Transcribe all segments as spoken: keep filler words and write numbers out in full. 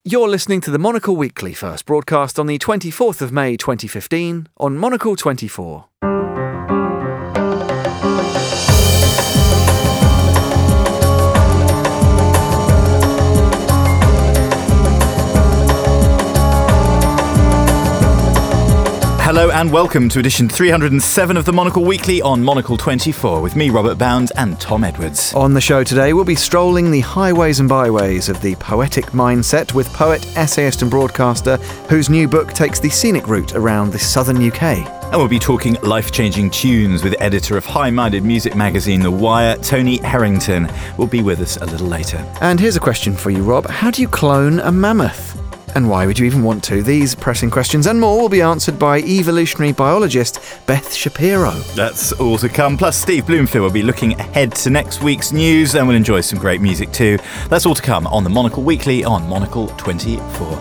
You're listening to the Monocle Weekly, first broadcast on the twenty-fourth of May twenty fifteen on Monocle twenty-four. Hello and welcome to edition three hundred seven of the Monocle Weekly on Monocle twenty-four with me, Robert Bound, and Tom Edwards. On the show today, we'll be strolling the highways and byways of the poetic mindset with poet, essayist and broadcaster whose new book takes the scenic route around the southern U K. And we'll be talking life-changing tunes with editor of high-minded music magazine The Wire, Tony Harrington. Will be with us a little later. And here's a question for you, Rob. How do you clone a mammoth? And why would you even want to? These pressing questions and more will be answered by evolutionary biologist Beth Shapiro. That's all to come. Plus, Steve Bloomfield will be looking ahead to next week's news and we'll enjoy some great music too. That's all to come on the Monocle Weekly on Monocle twenty-four.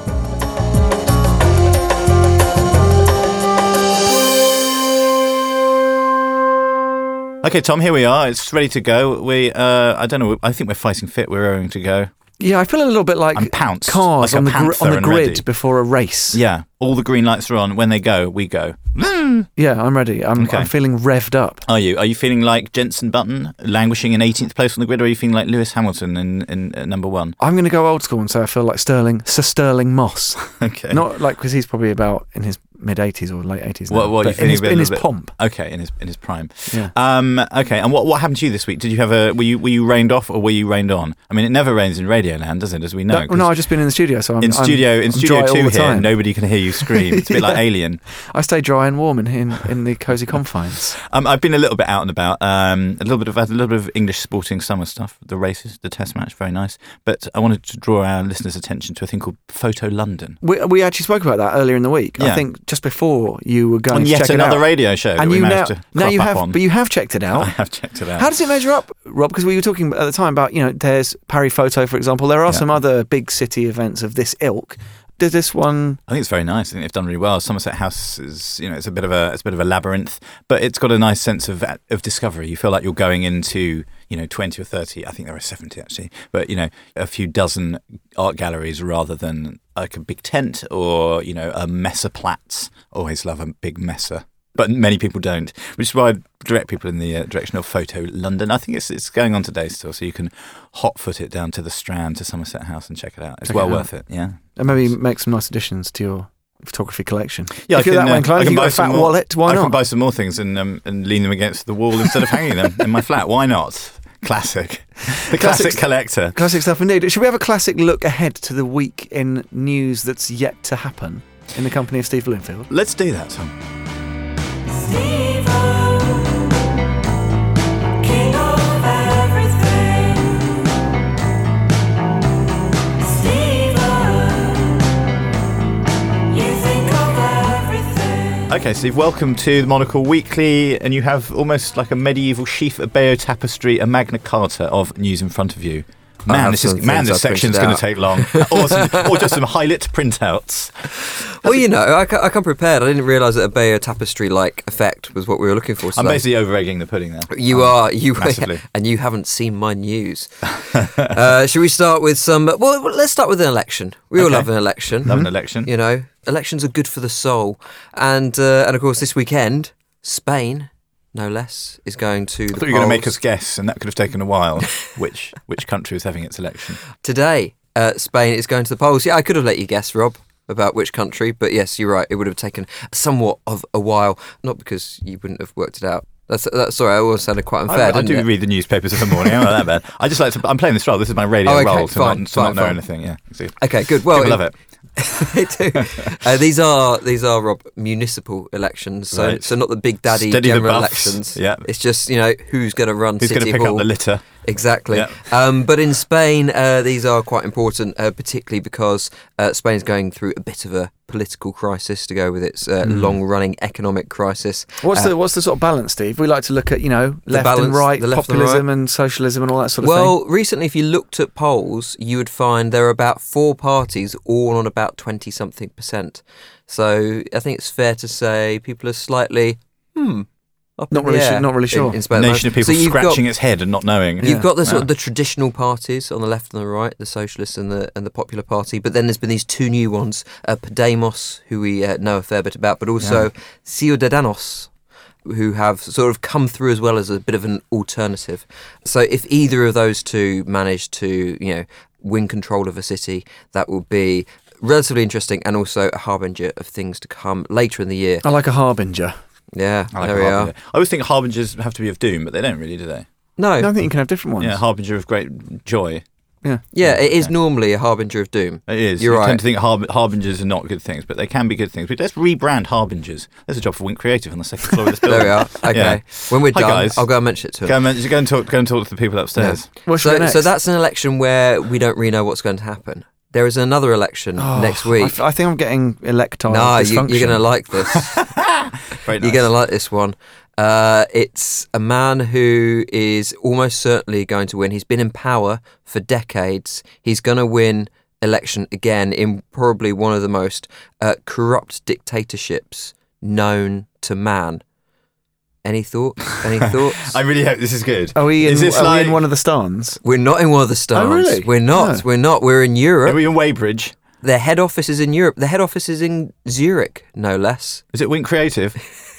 Okay, Tom, here we are. It's ready to go. We, uh, I don't know, I think we're fighting fit. We're raring to go. Yeah, I feel a little bit like I'm pounced, cars like on, the gr- on the grid ready. before a race. Yeah, all the green lights are on. When they go, we go. Yeah, I'm ready. I'm, Okay. I'm feeling revved up. Are you? Are you feeling like Jenson Button, languishing in eighteenth place on the grid, or are you feeling like Lewis Hamilton in, in uh, number one? I'm going to go old school and say I feel like Sterling, Sir Sterling Moss. Okay. Not like, because he's probably about in his mid-eighties or late eighties now. What, what are you but feeling in his, a bit- in his a bit- pomp. Okay, in his in his prime. Yeah. Um. Okay. And what what happened to you this week? Did you have a? Were you were you rained off or were you rained on? I mean, it never rains in Radioland, does it? As we know. No, no, I've just been in the studio, so I'm in studio I'm, in I'm studio dry all two the here, time. nobody can hear you scream. It's a bit like Yeah. Alien. I stay dry and warm in in, in the cosy confines. Um, I've been a little bit out and about. Um, a little bit of a little bit of English sporting summer stuff. The races, the Test match, very nice. But I wanted to draw our listeners' attention to a thing called Photo London. We we actually spoke about that earlier in the week. Yeah. I think just before you were going On to yet check it another out. radio show that and we you now, managed to now crop you up have, on. but you have checked it out. I have checked it out. How does it measure up, Rob? Because we were talking at the time about, you know, there's Paris Photo, for example. There are Yeah. some other big city events of this ilk. Does this one? I think it's very nice. I think they've done really well. Somerset House is, you know, it's a bit of a it's a bit of a labyrinth, but it's got a nice sense of of discovery. You feel like you're going into, you know, twenty or thirty. I think there are seventy actually, but you know, a few dozen art galleries rather than like a big tent or, you know, a Messerplatz. Always love a big Messer. But many people don't, which is why I direct people in the uh, direction of Photo London. I think it's it's going on today still, so you can hot foot it down to the Strand to Somerset House and check it out. It's Check well it out. worth it, yeah. And maybe make some nice additions to your photography collection. Yeah, if you're I can, that way uh, inclined, I if can you've got buy a some fat more- wallet, why I not? can buy some more things and um, and lean them against the wall instead of hanging them in my flat. Why not? Classic. The classic, Classic- collector. Classic stuff indeed. Should we have a classic look ahead to the week in news that's yet to happen in the company of Steve Bloomfield? Let's do that, Tom. King of everything. Stephen, you think of everything. Okay, Steve, welcome to the Monocle Weekly, and you have almost like a medieval sheaf of Bayeux tapestry, a Magna Carta of news in front of you. I Man, have this is some man. things This I section's printed going to out. take long, or, some, or just some highlight printouts. Well, you know, I, ca- I come prepared. I didn't realise that a Bayeux tapestry-like effect was what we were looking for today. I'm basically over egging the pudding now. You Um, are, you massively. and you haven't seen my news. uh, should we start with some? Well, let's start with an election. We all Okay. love an election. Love an election. You know, elections are good for the soul, and uh, and of course this weekend, Spain, no less, is going to. I the thought you were going to make polls. us guess, and that could have taken a while. which which country was having its election? Today. Uh, Spain is going to the polls. Yeah, I could have let you guess, Rob, about which country, but yes, you're right. It would have taken somewhat of a while, not because you wouldn't have worked it out. That's, that's sorry. I always sounded quite unfair. I, I didn't do it? read the newspapers in the morning. I'm not that bad. I just like to. I'm playing this role. This is my radio Oh, okay, role to fine, not, to fine, not know fine. anything. Yeah. See, Okay, good. Well, people love it. they do. Uh, these are these are Rob municipal elections, so Right. so not the big daddy Steady the general buffs. elections. Yeah. It's just, you know, who's going to run Who's City going to pick Hall. up the litter? Exactly. Yeah. Um, but in Spain, uh, these are quite important, uh, particularly because uh, Spain's going through a bit of a political crisis to go with its uh, Mm. long-running economic crisis. What's Uh, the what's the sort of balance, Steve? We like to look at, you know, left balance, and right, the left and populism right. and socialism and all that sort of Well, thing. recently, if you looked at polls, you would find there are about four parties, all on about twenty-something percent. So I think it's fair to say people are slightly, hmm, up Not in the really su- air not really in- sure. in Spain at the Nation of moment. people So you've got- scratching its head and not knowing. You've got the sort Yeah. of the traditional parties on the left and the right, the Socialists and the and the Popular Party, but then there's been these two new ones, uh, Podemos, who we uh, know a fair bit about, but also Ciudadanos, who have sort of come through as well as a bit of an alternative. So if either of those two manage to, you know, win control of a city, that will be relatively interesting and also a harbinger of things to come later in the year. I like a harbinger. Yeah, I like there a we harbinger. are. I always think harbingers have to be of doom, but they don't really, do they? No, No, I think you can have different ones. Yeah, harbinger of great joy. Yeah. yeah, it is normally a harbinger of doom. It is. You're you right. tend to think harb- harbingers are not good things, but they can be good things. But let's rebrand harbingers. There's a job for Wink Creative on the second floor of this building. There we are. Okay. Yeah. When we're Hi, done, guys. I'll go and mention it to Go him. and, go and talk. Go and talk to the people upstairs. What's your So, next? so that's an election where we don't really know what's going to happen. There is another election Oh, next I, week. f- I think I'm getting electile Nah, you, dysfunction. you're going to like this. Very nice. You're going to like this one. Uh, it's a man who is almost certainly going to win. He's been in power for decades. He's going to win election again in probably one of the most uh, corrupt dictatorships known to man. Any thoughts? Any thoughts? I really hope this is good. Are we in, is this are like, we in one of the stands? We're not in one of the stars. Oh, really? We're not. No. We're not. We're in Europe. Are we in Weybridge? Their head office is in Europe. The head office is in Zurich, no less. Is it Wink Creative?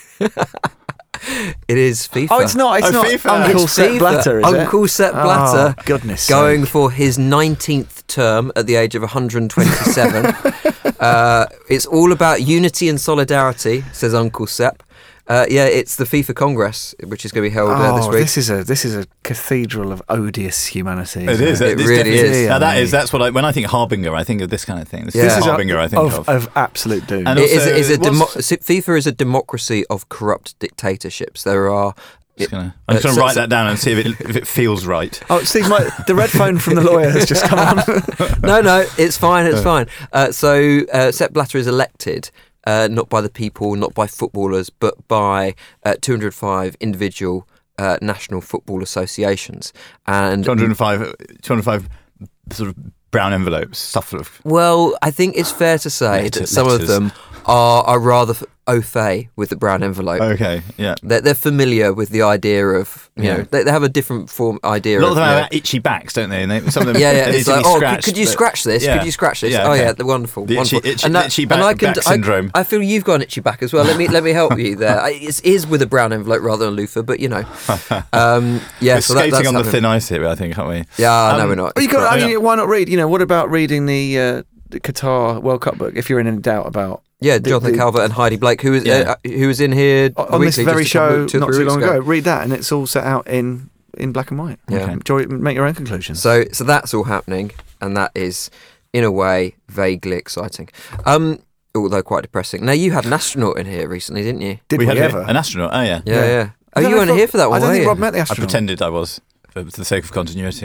It is FIFA. Oh, it's not. It's Oh, not FIFA. Uncle It's Sepp FIFA. Blatter, is it? Uncle Sepp Blatter. Oh, goodness Going sake. for his nineteenth term at the age of one hundred twenty-seven. uh, it's all about unity and solidarity, says Uncle Sepp. Uh, yeah, it's the FIFA Congress, which is going to be held uh, this Oh, week. this is a this is a cathedral of odious humanity. It isn't is. It This really definitely is. Now that Yeah. is. That's what I. When I think harbinger, I think of this kind of thing. This, Yeah. this This is a- harbinger. I think of, of. of absolute doom. And It is, also, is a demo- what's- FIFA is a democracy of corrupt dictatorships. There are. Just gonna, I'm just Uh, going to so- write so- that down and see if it, if it feels right. Oh, Steve, my, the red phone from the lawyer has just come on. No, no, it's fine, it's fine. Uh, so uh, Sepp Blatter is elected uh, not by the people, not by footballers, but by uh, two hundred five individual uh, national football associations. And two hundred five, two hundred five sort of brown envelopes, stuff of. well, I think it's fair to say Letter- that some letters. of them are, are rather f- au fait with the brown envelope. Okay, yeah. They're, they're familiar with the idea of, you Yeah. know, they, they have a different form idea A lot of. of them you know, have itchy backs, don't they? And they some of them Yeah, yeah. they It's need to like, be oh, could, scratched, could you but- scratch this? Yeah. Could you scratch this? Yeah, Oh, okay. yeah, the wonderful, The itchy- wonderful. itchy- and that, itchy and back- I can, back I- syndrome. I, feel you've got an itchy back as well. Let me let me help you there. I- It is with a brown envelope rather than a loofah, but you know, um, yeah. We're so that, skating that's on the happening. thin ice here, I think, aren't we? Yeah, no, Um, we're not. Well, you got, I Yeah. mean, why not read? You know, what about reading the, uh, the Qatar World Cup book if you're in any doubt about Yeah, the- Jonathan the- Calvert and Heidi Blake, who was Yeah. uh, who was in here on this weekly very just a couple- show two or not three too weeks long ago. Read that, and it's all set out in in black and white. Yeah. Okay. Enjoy, make your own conclusions. So, so that's all happening, and that is, in a way, vaguely exciting. Um, although quite depressing. Now, you had an astronaut in here recently, didn't you? Did we we, had ever? an astronaut. Oh yeah. Yeah, Yeah. yeah. I Oh, don't you know weren't if here Rob- for that one, I don't were think you? Rob met the I astronaut. pretended I was for for the sake of continuity.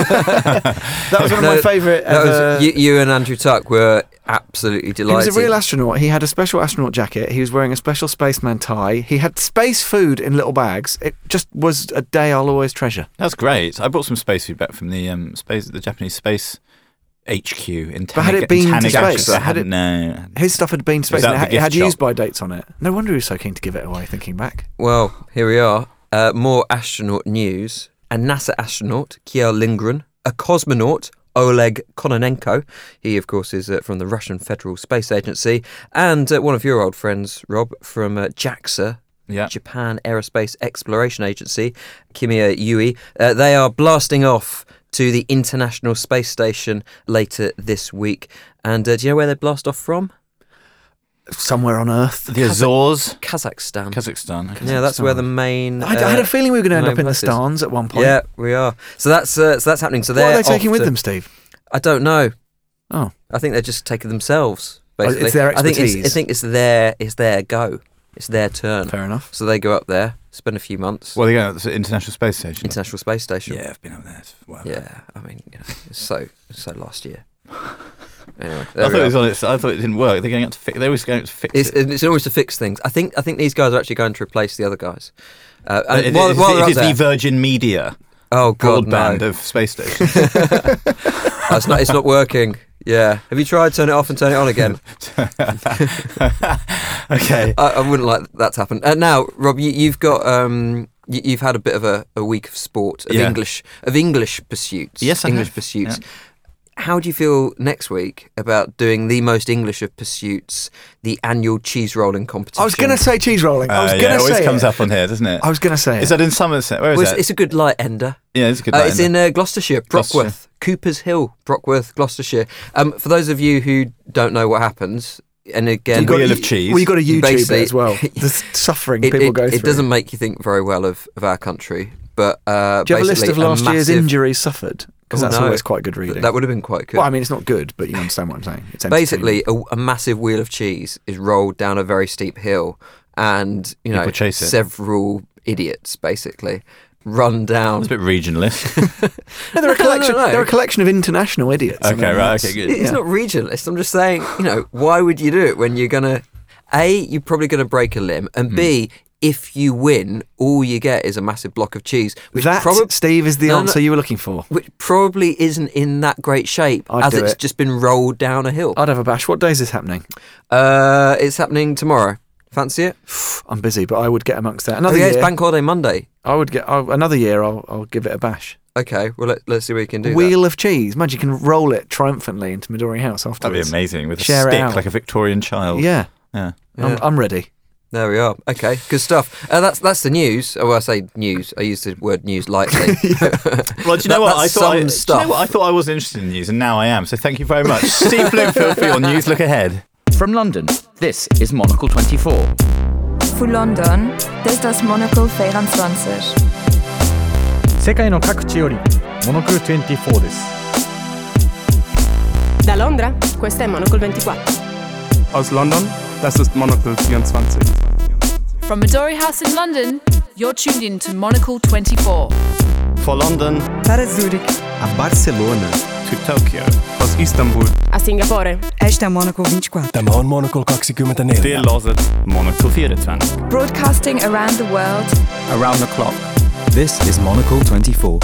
That was one of No, my favourite That ever. was, you, you and Andrew Tuck were absolutely He delighted. was a real astronaut. He had a special astronaut jacket. He was wearing a special spaceman tie. He had space food in little bags. It just was a day I'll always treasure. That's great. I brought some space food back from the um, space, the Japanese space H Q in. But had it Tanega- been to Tanegashima. space? Had Had it- it? No. His stuff had been space. that And it the had, it gift had shop? use by dates on it. No wonder he was so keen to give it away. Thinking back, Well, here we are. Uh, more astronaut news. A NASA astronaut, Kjell Lindgren, a cosmonaut, Oleg Kononenko. He, of course, is uh, from the Russian Federal Space Agency, and uh, one of your old friends, Rob, from uh, JAXA, Yeah. Japan Aerospace Exploration Agency, Kimiya Yui. Uh, they are blasting off to the International Space Station later this week. And uh, do you know where they blast off from? somewhere on Earth. The Azores, Kazakhstan. Kazakhstan. Okay. Yeah, that's where the main. I, I had uh, a feeling we were going to end main up in the places. Stans at one point. Yeah, we are. So that's uh, so that's happening. So What they're are they taking off with to- them, Steve? I don't know. Oh, I think they're just taking themselves. Oh, it's Basically, their I think it's, I expertise. think it's their it's their go. It's their turn. fair enough. So they go up there, spend a few months. Well, they go to the International Space Station. International Space Station. Yeah, I've been up there. It's well. Yeah, I mean, you know, it's so it's so last year. Anyway, I there thought we it was are. on its, I thought it didn't work. They're going out to fix. They always going out to fix It's, it. it's always to fix things. I think I think these guys are actually going to replace the other guys. Uh, and It- while, it- while it they're is up the there, Virgin Media oh god, broadband no, of space stations. Oh, it's not. It's not working. Yeah, have you tried turn it off and turn it on again? Okay. I, I wouldn't like that to happen. Uh, now, Rob, you, you've got um, you, you've had a bit of a, a week of sport of Yeah. English of English pursuits. Yes, I English have. pursuits. Yeah. How do you feel next week about doing the most English of pursuits, the annual cheese rolling competition? I was going to say cheese rolling. I was Uh, going yeah, it to always say comes it. up on here, doesn't it? I was going to say it. Is that in Somerset? Where is Well, it's, that? it's a good light ender. yeah, it's a good. Uh, line, it's isn't in it? uh, Gloucestershire, Gloucestershire. Brockworth, Cooper's Hill, Brockworth, Gloucestershire. Um, for those of you who don't know what happens, and again, You got- Wheel of cheese. Well, you got to YouTube Basically- it as well. The suffering it, people it, go it through. doesn't make you think very well of, of our country. But uh, Do you have a list basically of last year's massive- injuries suffered? Because Oh, that's no. always quite good reading. That would have been quite good. Well, I mean, it's not good, but you understand what I'm saying. It's Basically, a, a massive wheel of cheese is rolled down a very steep hill, and you know, People chase it. several idiots basically run down. It's a bit regionalist. No, they're a No, no, collection. no. They're a collection of international idiots. I Okay, mean, right, that's- okay, good. It's yeah. not regionalist. I'm just saying, you know, why would you do it when you're gonna? A, you're probably gonna break a limb, and B, if you win, all you get is a massive block of cheese, which That, probably Steve, is the No, no, answer you were looking for. which probably isn't in that great shape I'd as do it's it. just been rolled down a hill. I'd have a bash. What day is this happening? Uh, it's happening tomorrow. Fancy it? I'm busy, but I would get amongst that. Oh Another yeah, year, it's Bank Holiday Monday. I would get I'll, another year. I'll I'll give it a bash. Okay, well let, let's see what we can do. Wheel of cheese. Imagine you can roll it triumphantly into Midori House That'd afterwards. be amazing with a Share it stick out. like a Victorian child. Yeah, Yeah. Yeah. I'm, I'm ready. There we are. Okay, good stuff. Uh, that's that's the news. Oh, well, I say news. I use the word news lightly. Well, do you know That- what? I that's thought I, some do you stuff. know what? I thought I wasn't interested in news, and now I am. So thank you very much, Steve Bloomfield, for your news look ahead. From London, this is Monocle twenty-four. Fu London, das ist das Monocle vierundzwanzig. 世界の各地よりモノクロにじゅうよんです Da Londra, questa è Monocle ventiquattro. Aus London, das ist Monocle vierundzwanzig. From Midori House in London, you're tuned in to Monocle twenty-four. For London, para Zurich, a Barcelona, to Tokyo, Aus Istanbul, A Singapore, esta é Monocle vinte e quatro. Tämä on Monocle kaksikymmentäneljä. Te Lauset, Monocle vierundzwanzig. Broadcasting around the world. Around the clock. This is Monocle twenty-four.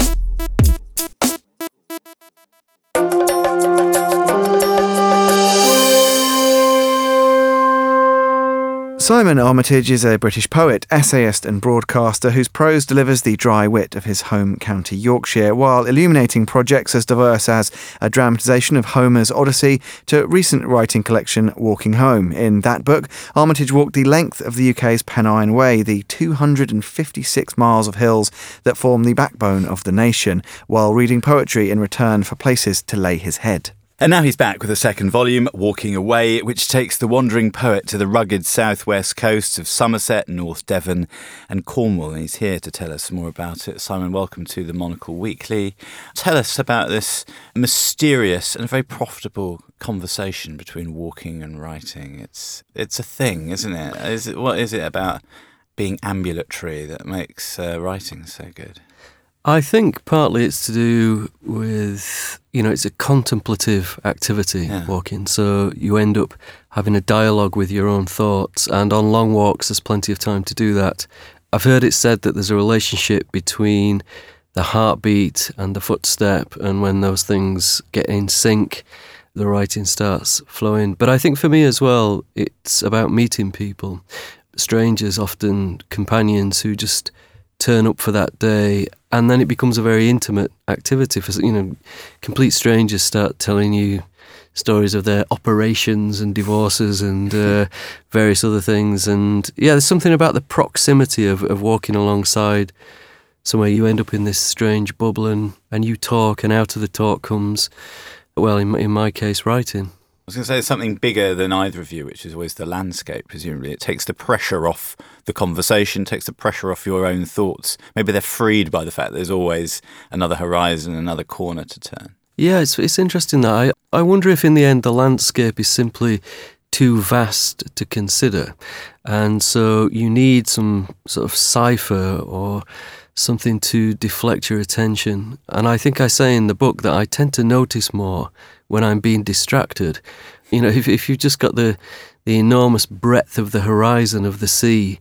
Simon Armitage is a British poet, essayist and broadcaster whose prose delivers the dry wit of his home county Yorkshire while illuminating projects as diverse as a dramatisation of Homer's Odyssey to recent writing collection Walking Home. In that book, Armitage walked the length of the U K's Pennine Way, the two hundred fifty-six miles of hills that form the backbone of the nation, while reading poetry in return for places to lay his head. And now he's back with a second volume, Walking Away, which takes the wandering poet to the rugged southwest coasts of Somerset, North Devon and Cornwall. And he's here to tell us more about it. Simon, welcome to the Monocle Weekly. Tell us about this mysterious and very profitable conversation between walking and writing. It's it's a thing, isn't it? Is it what is it about being ambulatory that makes uh, writing so good? I think partly it's to do with, you know, it's a contemplative activity, Yeah. walking. So you end up having a dialogue with your own thoughts. And on long walks, there's plenty of time to do that. I've heard it said that there's a relationship between the heartbeat and the footstep. And when those things get in sync, the writing starts flowing. But I think for me as well, it's about meeting people. Strangers, often companions who just turn up for that day, and then it becomes a very intimate activity. For you know, complete strangers start telling you stories of their operations and divorces and uh, various other things. And yeah, there's something about the proximity of, of walking alongside somewhere. You end up in this strange bubble, and, and you talk, and out of the talk comes, well, in, in my case, writing. I was going to say something bigger than either of you, which is always the landscape, presumably. It takes the pressure off the conversation, takes the pressure off your own thoughts. Maybe they're freed by the fact that there's always another horizon, another corner to turn. Yeah, it's it's interesting that. I, I wonder if in the end the landscape is simply too vast to consider. And so you need some sort of cipher or something to deflect your attention. And I think I say in the book that I tend to notice more when I'm being distracted. You know, if if you've just got the the enormous breadth of the horizon of the sea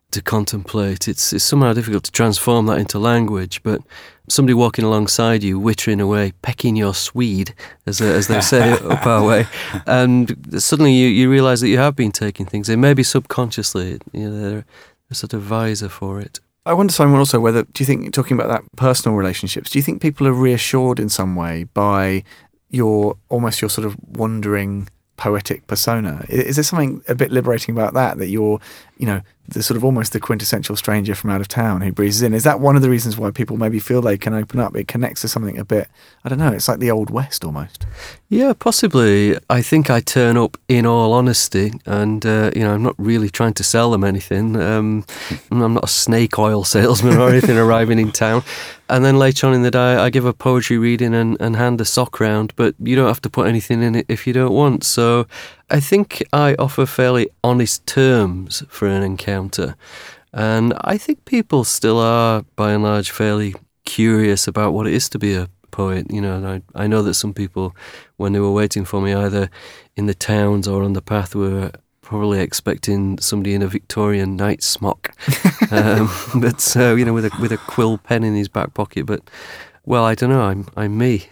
to contemplate. It's, it's somehow difficult to transform that into language, but somebody walking alongside you, wittering away, pecking your swede, as, as they say up our way, and suddenly you, you realise that you have been taking things in, maybe subconsciously, you know, they're a sort of visor for it. I wonder, Simon, also whether, do you think, talking about that personal relationships, do you think people are reassured in some way by your, almost your sort of wandering poetic persona? Is there something a bit liberating about that, that you're, you know, the sort of almost the quintessential stranger from out of town who breezes in? Is that one of the reasons why people maybe feel they can open up? It connects to something a bit, I don't know, it's like the Old West almost. Yeah, possibly. I think I turn up in all honesty, and, uh, you know, I'm not really trying to sell them anything. Um, I'm not a snake oil salesman or anything arriving in town. And then later on in the day, I give a poetry reading and, and hand a sock round, but you don't have to put anything in it if you don't want. So I think I offer fairly honest terms for an encounter. And I think people still are, by and large, fairly curious about what it is to be a poet. You know, and I, I know that some people, when they were waiting for me, either in the towns or on the path, were probably expecting somebody in a Victorian night smock, um, but uh, you know, with a with a quill pen in his back pocket. But well, I don't know. I'm I'm me.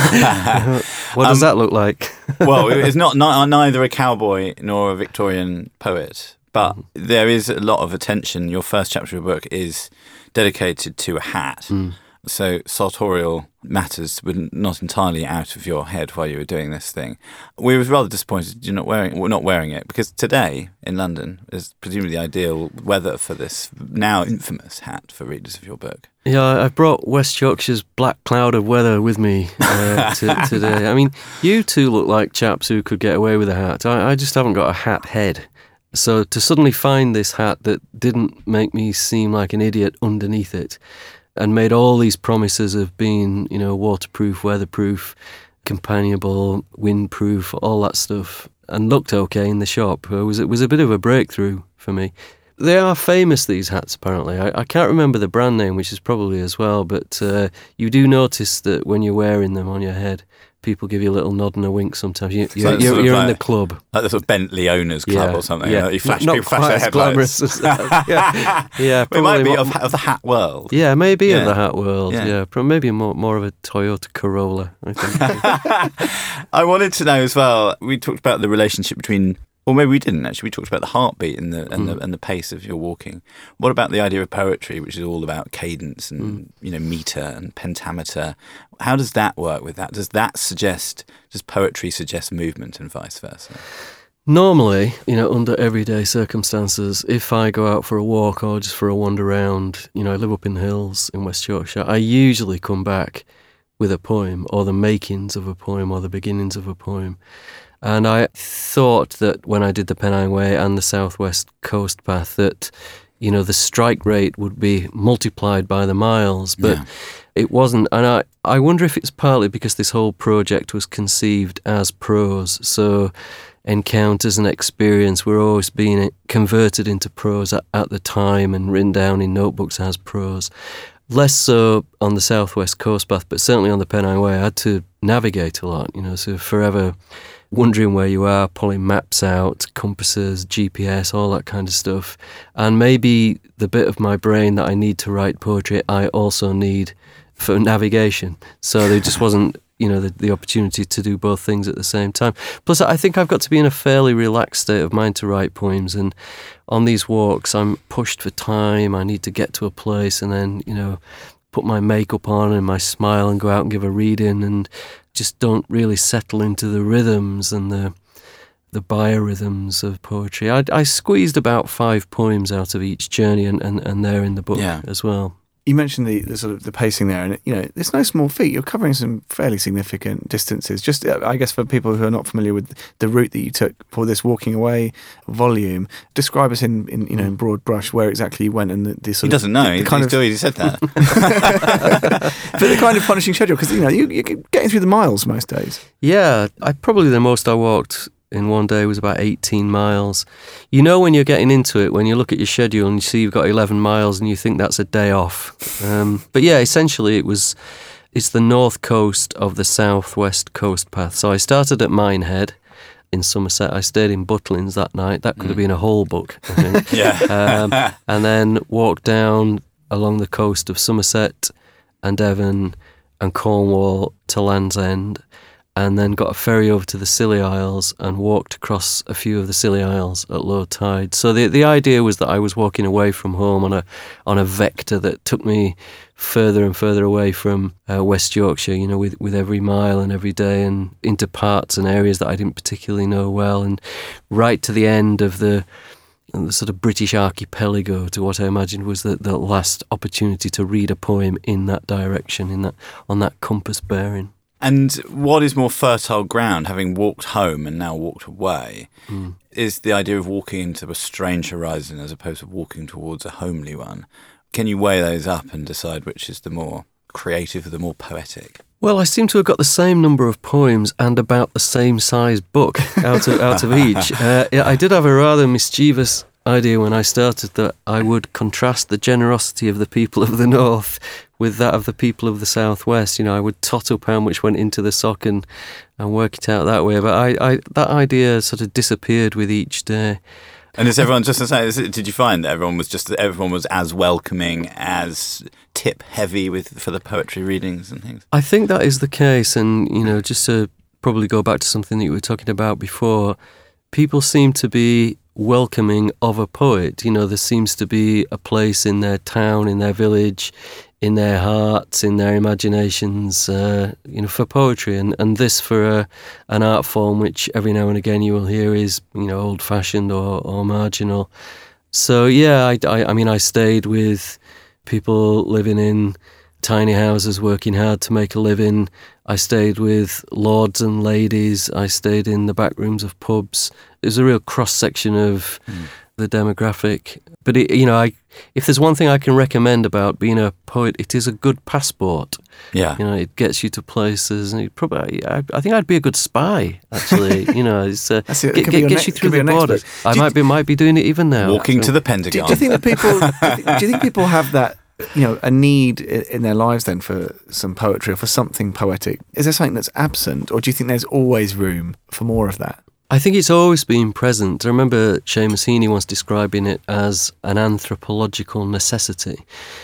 What does um, that look like? Well, it's not, not neither a cowboy nor a Victorian poet, but mm. there is a lot of attention. Your first chapter of your book is dedicated to a hat. Mm. So sartorial matters were not entirely out of your head while you were doing this thing. We were rather disappointed you're not wearing, we're not wearing it, because today in London is presumably the ideal weather for this now infamous hat for readers of your book. Yeah, I brought West Yorkshire's black cloud of weather with me uh, to, today. I mean, you two look like chaps who could get away with a hat. I, I just haven't got a hat head. So to suddenly find this hat that didn't make me seem like an idiot underneath it, and made all these promises of being, you know, waterproof, weatherproof, companionable, windproof, all that stuff, and looked okay in the shop, it was, it was a bit of a breakthrough for me. They are famous, these hats, apparently. I, I can't remember the brand name, which is probably as well, but uh, you do notice that when you're wearing them on your head, people give you a little nod and a wink sometimes. You, you're so you're, you're like, in the club. Like the sort of Bentley Owners Club yeah, or something. Yeah, You, know, you flash, not people flash quite their as headlights. glamorous as that. yeah, yeah It might be more, of, of the hat world. Yeah, maybe yeah. of the hat world. Yeah, yeah pro- maybe more more of a Toyota Corolla, I think. I wanted to know as well, we talked about the relationship between, or maybe we didn't actually, we talked about the heartbeat and the and, mm. the, and the pace of your walking. What about the idea of poetry, which is all about cadence and mm. you know, meter and pentameter? How does that work with that? Does that suggest, does poetry suggest movement and vice versa? Normally, you know, under everyday circumstances, if I go out for a walk or just for a wander around, you know, I live up in the hills in West Yorkshire, I usually come back with a poem, or the makings of a poem, or the beginnings of a poem. And I thought that when I did the Pennine Way and the Southwest Coast Path that, you know, the strike rate would be multiplied by the miles, but yeah. it wasn't. And I, I wonder if it's partly because this whole project was conceived as prose. So encounters and experience were always being converted into prose at, at the time and written down in notebooks as prose. Less so on the Southwest Coast Path, but certainly on the Pennine Way, I had to navigate a lot, you know, so forever wondering where you are, pulling maps out, compasses, G P S, all that kind of stuff. And maybe the bit of my brain that I need to write poetry, I also need for navigation. So there just wasn't, you know, the, the opportunity to do both things at the same time. Plus, I think I've got to be in a fairly relaxed state of mind to write poems. And on these walks, I'm pushed for time. I need to get to a place and then, you know, put my makeup on and my smile and go out and give a reading, and just don't really settle into the rhythms and the the biorhythms of poetry. I, I squeezed about five poems out of each journey, and, and, and they're in the book yeah. as well. You mentioned the, the sort of the pacing there, and you know, it's no small feat. You're covering some fairly significant distances. Just, I guess, for people who are not familiar with the route that you took for this walking away volume, describe us in, in you know, in broad brush where exactly you went and the, the sort he doesn't of, know. The, the he, kind he's of, already said that. But the kind of punishing schedule, because you know, you, you're getting through the miles most days. Yeah, I probably the most I walked in one day was about eighteen miles. You know when you're getting into it, when you look at your schedule and you see you've got eleven miles and you think that's a day off. Um, but yeah, essentially it was, it's the north coast of the Southwest Coast Path. So I started at Minehead in Somerset. I stayed in Butlins that night. That could have been a whole book, I think. Yeah. um, and then walked down along the coast of Somerset and Devon and Cornwall to Land's End, and then got a ferry over to the Scilly Isles and walked across a few of the Scilly Isles at low tide. So the the idea was that I was walking away from home on a on a vector that took me further and further away from uh, West Yorkshire, you know, with, with every mile and every day, and into parts and areas that I didn't particularly know well, and right to the end of the the sort of British archipelago, to what I imagined was the, the last opportunity to read a poem in that direction, in that on that compass bearing. And what is more fertile ground, having walked home and now walked away, mm. is the idea of walking into a strange horizon as opposed to walking towards a homely one. Can you weigh those up and decide which is the more creative or the more poetic? Well, I seem to have got the same number of poems and about the same size book out of out of each. Uh, yeah, I did have a rather mischievous idea when I started that I would contrast the generosity of the people of the north with that of the people of the southwest. You know, I would tot up how much went into the sock and, and work it out that way. But I, I that idea sort of disappeared with each day. And is everyone just the same? Is it, did you find that everyone was just everyone was as welcoming, as tip heavy with for the poetry readings and things? I think that is the case, and you know, just to probably go back to something that you were talking about before, people seem to be welcoming of a poet. You know, there seems to be a place in their town, in their village, in their hearts, in their imaginations, uh, you know, for poetry, and, and this for a, an art form which every now and again you will hear is, you know, old-fashioned or, or marginal. So yeah, I, I, I mean, I stayed with people living in tiny houses, working hard to make a living. I stayed with lords and ladies. I stayed in the back rooms of pubs. It was a real cross-section of mm. the demographic. But, it, you know, I, if there's one thing I can recommend about being a poet, it is a good passport. Yeah. You know, it gets you to places. And it probably, I, I think I'd be a good spy, actually. You know, it's, uh, it. Get, get, gets ne- you through the border. I do might be might be doing it even now. Walking actually. to the Pentagon. Do, do you think that people? do, you think, do you think people have that? You know, a need in their lives then for some poetry or for something poetic? Is there something that's absent, or do you think there's always room for more of that? I think it's always been present. I remember Seamus Heaney once describing it as an anthropological necessity.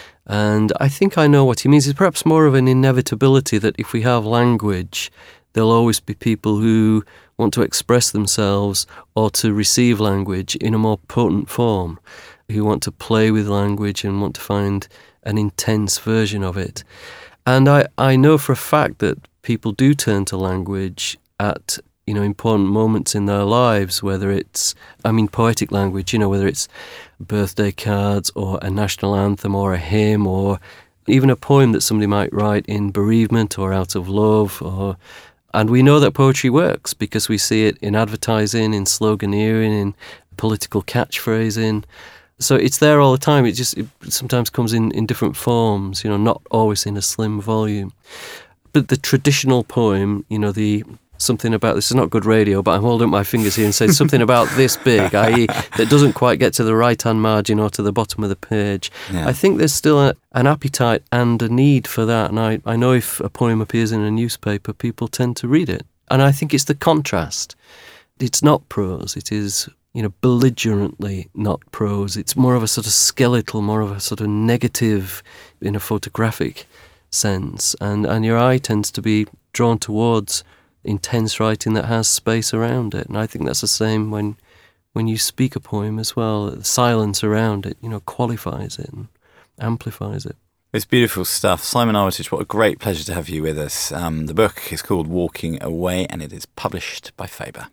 And I think I know what he means. It's perhaps more of an inevitability that if we have language, there'll always be people who want to express themselves or to receive language in a more potent form, who want to play with language and want to find an intense version of it. And I, I know for a fact that people do turn to language at, you know, important moments in their lives, whether it's, I mean, poetic language, you know, whether it's birthday cards or a national anthem or a hymn or even a poem that somebody might write in bereavement or out of love. Or, and we know that poetry works because we see it in advertising, in sloganeering, in political catchphrasing. So it's there all the time. It just it sometimes comes in, in different forms, you know, not always in a slim volume. But the traditional poem, you know, the something about, this is not good radio, but I'm holding up my fingers here and saying something about this big, that is that doesn't quite get to the right-hand margin or to the bottom of the page. Yeah. I think there's still a, an appetite and a need for that. And I, I know if a poem appears in a newspaper, people tend to read it. And I think it's the contrast. It's not prose. It is, you know, belligerently not prose. It's more of a sort of skeletal, more of a sort of negative in a photographic sense. And, and your eye tends to be drawn towards intense writing that has space around it. And I think that's the same when when you speak a poem as well. The silence around it, you know, qualifies it and amplifies it. It's beautiful stuff. Simon Armitage, what a great pleasure to have you with us. Um, the book is called Walking Away and it is published by Faber.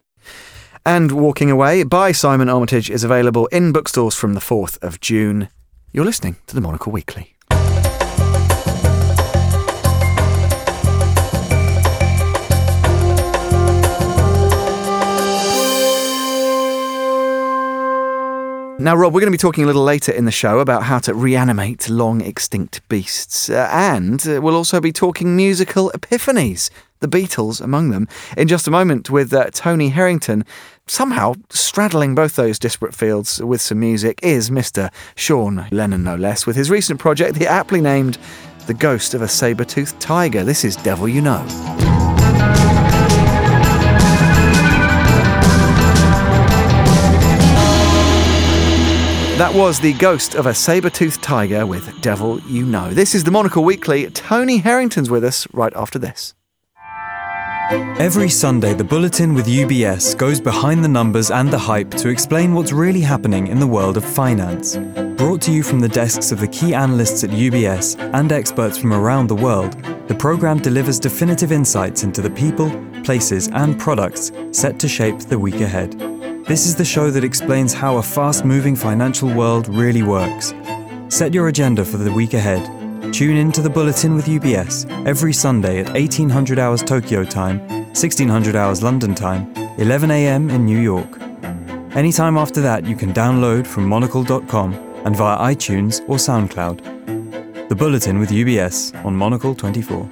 And Walking Away by Simon Armitage is available in bookstores from the fourth of June. You're listening to the Monocle Weekly. Now, Rob, we're going to be talking a little later in the show about how to reanimate long extinct beasts. Uh, and uh, we'll also be talking musical epiphanies, the Beatles among them, in just a moment with uh, Tony Harrington. Somehow, straddling both those disparate fields with some music is Mister Sean Lennon, no less, with his recent project, the aptly named The Ghost of a Saber-Toothed Tiger. This is Devil You Know. That was The Ghost of a Saber-Toothed Tiger with Devil You Know. This is the Monocle Weekly. Tony Harrington's with us right after this. Every Sunday, the Bulletin with U B S goes behind the numbers and the hype to explain what's really happening in the world of finance. Brought to you from the desks of the key analysts at U B S and experts from around the world, the programme delivers definitive insights into the people, places and products set to shape the week ahead. This is the show that explains how a fast-moving financial world really works. Set your agenda for the week ahead. Tune in to the Bulletin with U B S every Sunday at eighteen hundred hours Tokyo time, sixteen hundred hours London time, eleven a.m. in New York. Anytime after that you can download from monocle dot com and via iTunes or SoundCloud. The Bulletin with U B S on Monocle twenty-four.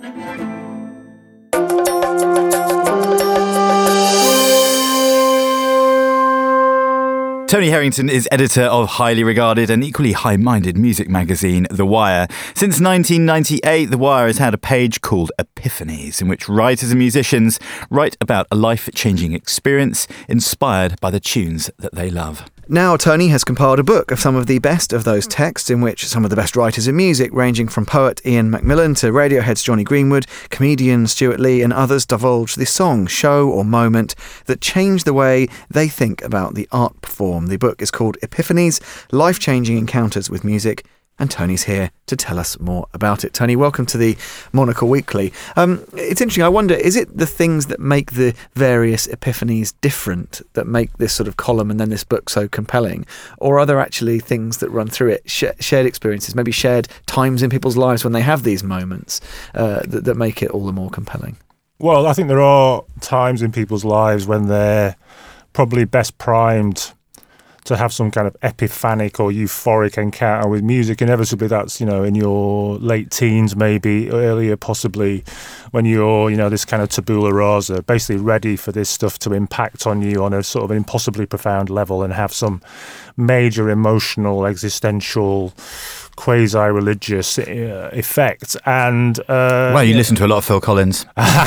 Tony Harrington is editor of highly regarded and equally high-minded music magazine The Wire. Since nineteen ninety-eight, The Wire has had a page called Epiphanies, in which writers and musicians write about a life-changing experience inspired by the tunes that they love. Now Tony has compiled a book of some of the best of those texts in which some of the best writers in music, ranging from poet Ian McMillan to Radiohead's Johnny Greenwood, comedian Stuart Lee and others, divulge the song, show or moment that changed the way they think about the art form. The book is called Epiphanies, Life-Changing Encounters with Music, and Tony's here to tell us more about it. Tony, welcome to the Monocle Weekly. Um, it's interesting, I wonder, is it the things that make the various epiphanies different that make this sort of column and then this book so compelling? Or are there actually things that run through it, sh- shared experiences, maybe shared times in people's lives when they have these moments uh, that, that make it all the more compelling? Well, I think there are times in people's lives when they're probably best primed to have some kind of epiphanic or euphoric encounter with music. Inevitably, that's, you know, in your late teens, maybe earlier, possibly, when you're, you know, this kind of tabula rasa, basically ready for this stuff to impact on you on a sort of an impossibly profound level and have some major emotional, existential, quasi-religious uh, effect. And uh, well, you yeah. listen to a lot of Phil Collins.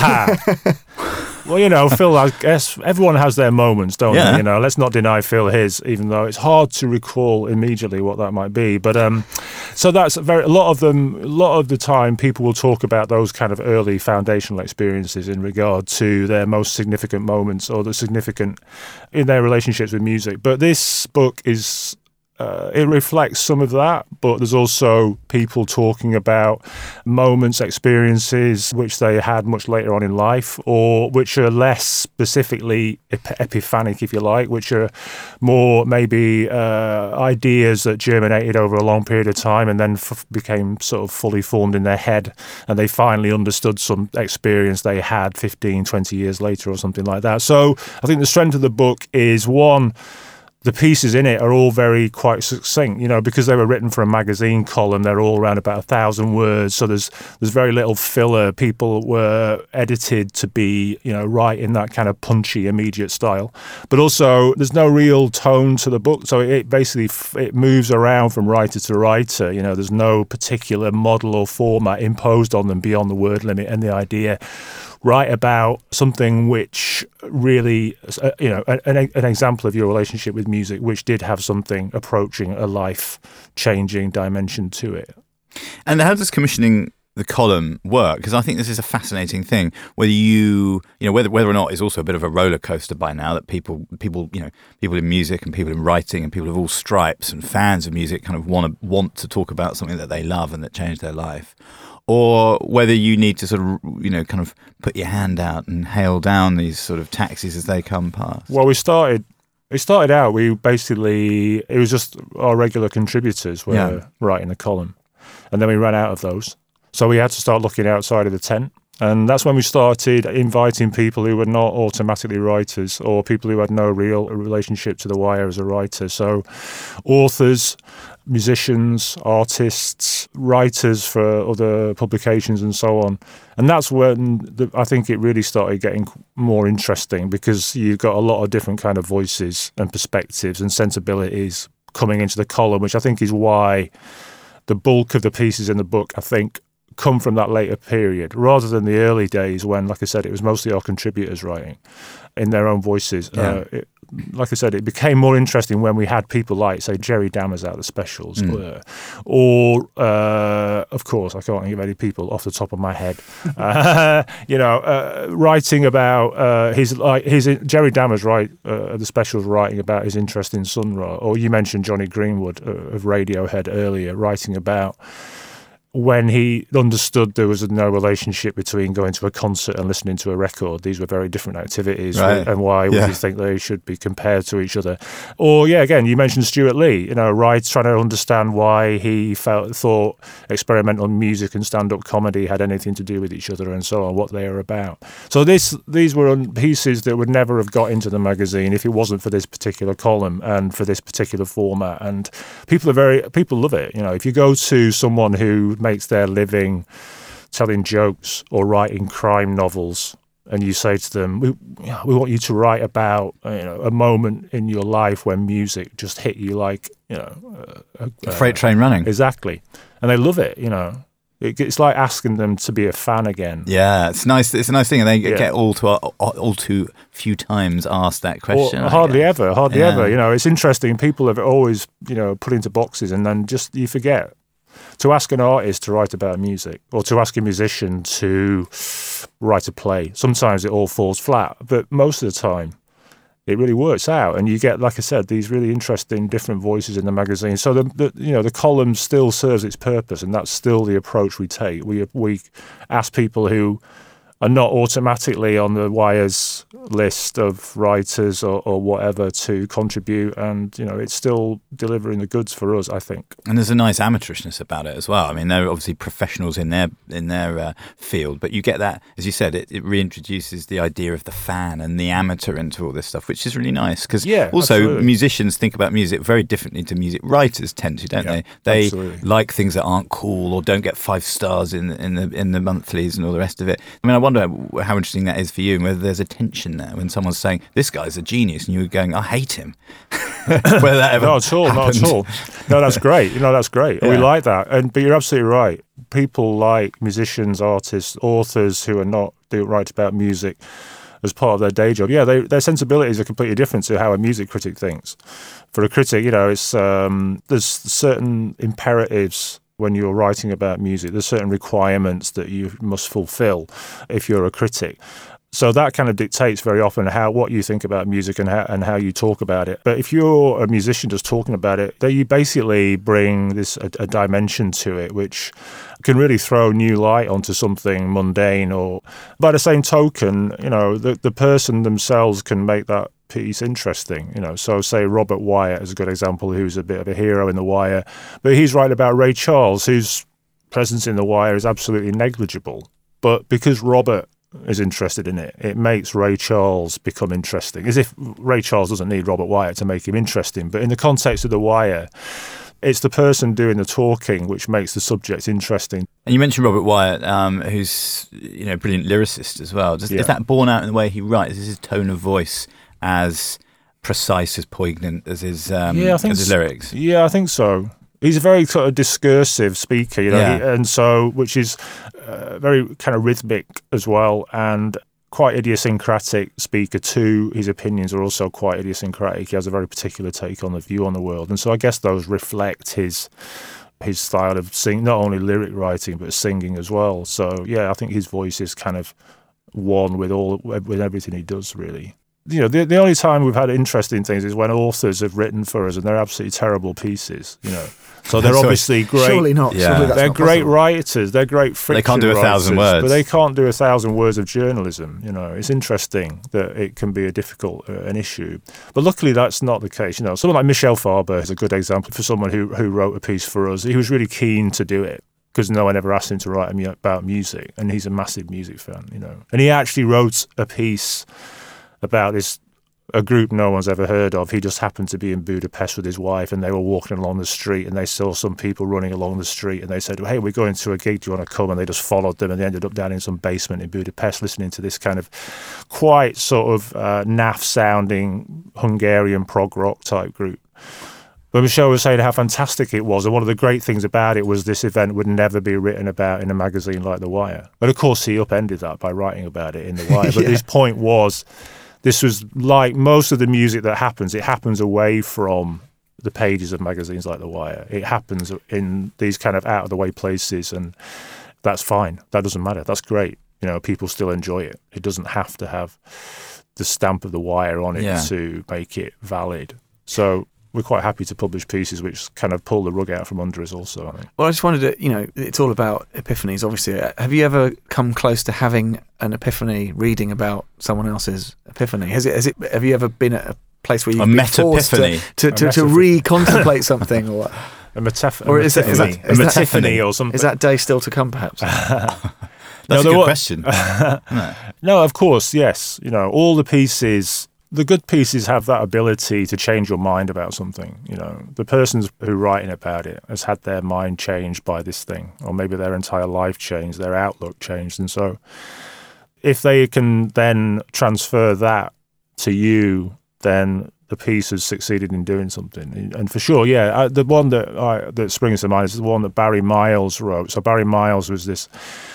Well, you know, Phil, I guess everyone has their moments, don't yeah. they? You know, let's not deny Phil his, even though it's hard to recall immediately what that might be. But um, so that's very a lot of them. A lot of the time, people will talk about those kind of early foundational experiences in regard to their most significant moments or the significant in their relationships with music. But this book is. Uh, it reflects some of that, but there's also people talking about moments, experiences which they had much later on in life, or which are less specifically ep- epiphanic, if you like, which are more maybe uh, ideas that germinated over a long period of time and then f- became sort of fully formed in their head, and they finally understood some experience they had fifteen, twenty years later or something like that. So I think the strength of the book is, one, the pieces in it are all very quite succinct, you know, because they were written for a magazine column. They're all around about a thousand words, so there's there's very little filler. People were edited to be, you know, right in that kind of punchy, immediate style. But also, there's no real tone to the book, so it basically it moves around from writer to writer. You know, there's no particular model or format imposed on them beyond the word limit and the idea. Write about something which really, uh, you know, an, an example of your relationship with music, which did have something approaching a life-changing dimension to it. And how does commissioning the column work? Because I think this is a fascinating thing. Whether you, you know, whether whether or not it's also a bit of a roller coaster by now that people, people, you know, people in music and people in writing and people of all stripes and fans of music kind of want to want to talk about something that they love and that changed their life. Or whether you need to sort of, you know, kind of put your hand out and hail down these sort of taxis as they come past. Well, we started, it started out, we basically, it was just our regular contributors were yeah. writing the column. And then we ran out of those. So we had to start looking outside of the tent. And that's when we started inviting people who were not automatically writers or people who had no real relationship to The Wire as a writer. So authors, musicians, artists, writers for other publications and so on. And that's when the, I think it really started getting more interesting, because you've got a lot of different kind of voices and perspectives and sensibilities coming into the column, which I think is why the bulk of the pieces in the book, I think, come from that later period, rather than the early days when, like I said, it was mostly our contributors writing in their own voices. Yeah. Uh, it, like I said, it became more interesting when we had people like, say, Jerry Dammers out of the Specials, Mm. uh, or uh, of course, I can't think of any people off the top of my head. uh, you know, uh, writing about uh, his like his Jerry Dammers, right? Uh, the Specials, writing about his interest in Sun Ra, or you mentioned Johnny Greenwood uh, of Radiohead earlier, writing about when he understood there was no relationship between going to a concert and listening to a record. These were very different activities, Right. and why Yeah. would you think they should be compared to each other? Or, yeah, again, you mentioned Stuart Lee, you know, right, trying to understand why he felt thought experimental music and stand-up comedy had anything to do with each other and so on, what they are about. So this, these were un- pieces that would never have got into the magazine if it wasn't for this particular column and for this particular format. And people are very, people love it. You know, if you go to someone who makes their living telling jokes or writing crime novels, and you say to them, we, we want you to write about, you know, a moment in your life when music just hit you like, you know, a, A freight train running. Exactly. And they love it, you know. It, it's like asking them to be a fan again. Yeah, it's nice. It's a nice thing, and they Yeah. get all too all too few times asked that question. Or I hardly guess. ever, hardly Yeah. ever. You know, it's interesting. People have always, you know, put into boxes, and then just you forget. To ask an artist to write about music, or to ask a musician to write a play, sometimes it all falls flat, but most of the time it really works out, and you get, like I said, these really interesting different voices in the magazine. So the, the you know the column still serves its purpose, and that's still the approach we take. We we ask people who are not automatically on the Wire's list of writers or, or whatever to contribute, and you know it's still delivering the goods for us, I think. And there's a nice amateurishness about it as well. I mean, they're obviously professionals in their in their uh, field, but you get that, as you said, it, it reintroduces the idea of the fan and the amateur into all this stuff, which is really nice. Because Yeah, also absolutely. musicians think about music very differently to music writers tend to, don't Yeah, they? They absolutely. like things that aren't cool or don't get five stars in in the in the monthlies and all the rest of it. I mean, I wonder how interesting that is for you, and whether there's a tension there when someone's saying this guy's a genius, and you're going, I hate him. Whether that ever Not at all, happened. not at all. No, that's great. You know, that's great. We Yeah. like that. And but you're absolutely right. People like musicians, artists, authors who are not do write about music as part of their day job. Yeah, they, their sensibilities are completely different to how a music critic thinks. For a critic, you know, it's um, there's certain imperatives when you're writing about music. There's certain requirements that you must fulfill if you're a critic. So that kind of dictates very often how what you think about music and how and how you talk about it. But if you're a musician just talking about it, then you basically bring this a, a dimension to it which can really throw new light onto something mundane. Or by the same token, you know, the the person themselves can make that piece interesting. You know, so say Robert Wyatt is a good example, who's a bit of a hero in The Wire, but he's writing about Ray Charles, whose presence in The Wire is absolutely negligible. But because Robert is interested in it, it makes Ray Charles become interesting. As if Ray Charles doesn't need Robert Wyatt to make him interesting. But in the context of The Wire, it's the person doing the talking which makes the subject interesting. And you mentioned Robert Wyatt, um, who's you know a brilliant lyricist as well. Does, Yeah. Is that borne out in the way he writes? Is his tone of voice as precise, as poignant as his um, Yeah, I think as his s- lyrics? Yeah, I think so. He's a very sort of discursive speaker, you know, Yeah. he, and so which is uh, very kind of rhythmic as well, and quite idiosyncratic speaker too. His opinions are also quite idiosyncratic. He has a very particular take on the view on the world, and so I guess those reflect his his style of sing, not only lyric writing but singing as well. So yeah, I think his voice is kind of one with all with everything he does, really. You know, the the only time we've had interesting things is when authors have written for us and they're absolutely terrible pieces, you know. So they're Sorry. obviously great. Surely not. Yeah. Surely that's They're not great possible. writers. They're great fiction They can't do a thousand writers, words. but they can't do a thousand words of journalism. You know, it's interesting that it can be a difficult uh, an issue, but luckily that's not the case. You know, someone like Michel Faber is a good example for someone who who wrote a piece for us. He was really keen to do it because no one ever asked him to write mu- about music, and he's a massive music fan. You know, and he actually wrote a piece about this. A group no one's ever heard of. He just happened to be in Budapest with his wife, and they were walking along the street, and they saw some people running along the street, and they said, hey, we're going to a gig, do you want to come? And they just followed them, and they ended up down in some basement in Budapest listening to this kind of quite sort of uh, naff sounding Hungarian prog rock type group. But Michelle was saying how fantastic it was, and one of the great things about it was this event would never be written about in a magazine like The Wire. But of course he upended that by writing about it in The Wire. But Yeah. his point was, This was like most of the music that happens, it happens away from the pages of magazines like The Wire. It happens in these kind of out-of-the-way places, and that's fine. That doesn't matter. That's great. You know, people still enjoy it. It doesn't have to have the stamp of The Wire on it Yeah. to make it valid. So we're quite happy to publish pieces which kind of pull the rug out from under us also, I think. Well, I just wanted to, you know, it's all about epiphanies, obviously. Have you ever come close to having an epiphany reading about someone else's epiphany? Has it, has it, have you ever been at a place where you've A been forced to, meta-epiphany. to, to, to re-contemplate something? Or, A metaph- or a is, that, is, that, metaphany. is, A that, metaphany or something. Is that day still to come, perhaps? That's No, a good there wa- question. No. No, of course, yes. You know, all the pieces, the good pieces have that ability to change your mind about something. You know, the persons who are writing about it has had their mind changed by this thing, or maybe their entire life changed, their outlook changed. And so if they can then transfer that to you, then the piece has succeeded in doing something. And for sure, yeah, I, the one that I, that springs to mind is the one that Barry Miles wrote. So Barry Miles was this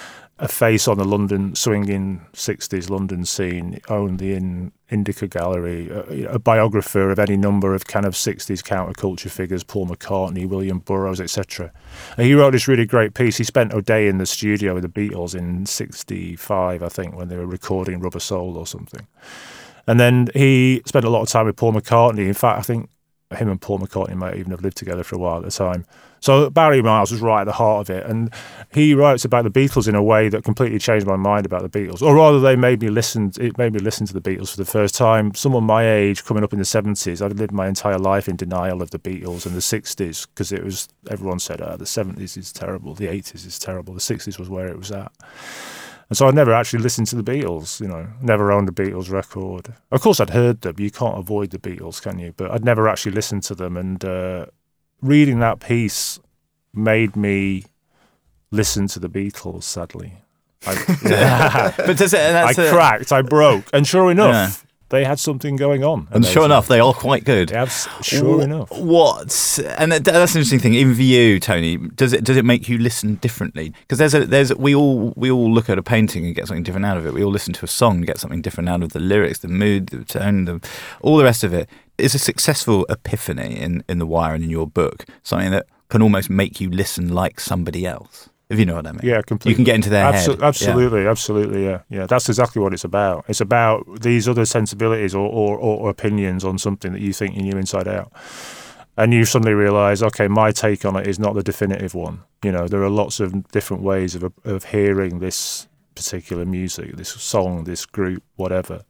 a face on the London swinging sixties London scene, owned the in, Indica Gallery, a, a biographer of any number of kind of sixties counterculture figures, Paul McCartney, William Burroughs, et cetera. And he wrote this really great piece. He spent a day in the studio with the Beatles in sixty-five, I think, when they were recording Rubber Soul or something. And then he spent a lot of time with Paul McCartney. In fact, I think him and Paul McCartney might even have lived together for a while at the time. So Barry Miles was right at the heart of it, and he writes about the Beatles in a way that completely changed my mind about the Beatles, or rather, they made me listen. It made me listen to the Beatles for the first time. Someone my age, coming up in the seventies, I'd lived my entire life in denial of the Beatles and the sixties because it was everyone said, "Oh, the seventies is terrible, the eighties is terrible, the sixties was where it was at." And so I'd never actually listened to the Beatles, you know, never owned a Beatles record. Of course, I'd heard them. You can't avoid the Beatles, can you? But I'd never actually listened to them. And uh, reading that piece made me listen to the Beatles, sadly. I, yeah. But does it, that's I a- cracked, I broke. And sure enough, Yeah. they had something going on. And sure enough, they are quite good. They have, sure Wh- enough. What? And that- that's an interesting thing. Even for you, Tony, does it does it make you listen differently? Because there's a there's we all we all look at a painting and get something different out of it. We all listen to a song and get something different out of the lyrics, the mood, the tone, the, all the rest of it. Is a successful epiphany in in The Wire and in your book something that can almost make you listen like somebody else? If you know what I mean. Yeah, completely. You can get into their Absol- head. Absolutely, yeah. absolutely, yeah. Yeah, that's exactly what it's about. It's about these other sensibilities or, or, or opinions on something that you think you knew inside out. And you suddenly realise, okay, my take on it is not the definitive one. You know, there are lots of different ways of of hearing this particular music, this song, this group, whatever.